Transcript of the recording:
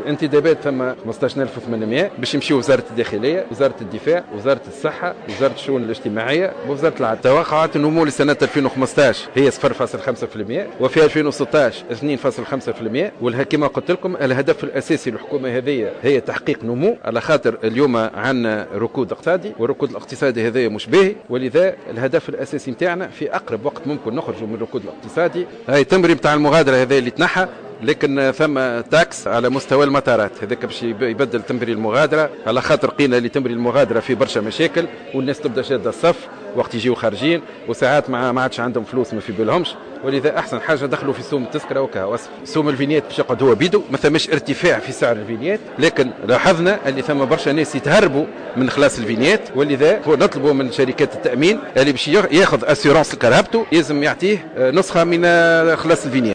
الانتدابات ثم 15800 باش يمشيو وزاره الداخليه، وزاره الدفاع، وزاره الصحه، وزاره الشؤون الاجتماعيه، وزاره العدل. توقعات النمو لسنه 2015 هي 0.5%، وفي 2016 2.5%. كما قلت لكم الهدف الاساسي للحكومه هذه هي تحقيق نمو، على خاطر اليوم عندنا ركود اقتصادي، والركود الاقتصادي هذا مش باهي، ولذا الهدف الاساسي نتاعنا في اقرب وقت ممكن نخرجوا من الركود الاقتصادي. هاي التمرين بتاع المغادره هذا اللي تنحى، لكن ثم تاكس على مستوى المطارات، هذاك باش يبدل تمرين المغادره، على خاطر قينا اللي تمرين المغادره في برشا مشاكل، والناس تبدا شاده الصف وقت يجيو خارجين، وساعات ما عادش عندهم فلوس ما في بالهمش. ولذا احسن حاجه دخلوا في سوم التذكره وكوصف سوم الفينيات باش يقعد هو بيدو، ما ثماش ارتفاع في سعر الفينيات، لكن لاحظنا اللي ثم برشا ناس يتهربوا من خلاص الفينيات. ولذا نطلبوا من شركات التامين اللي باش ياخذ اسيورونس لكرهبته لازم يعطيه نسخه من خلاص الفينيات.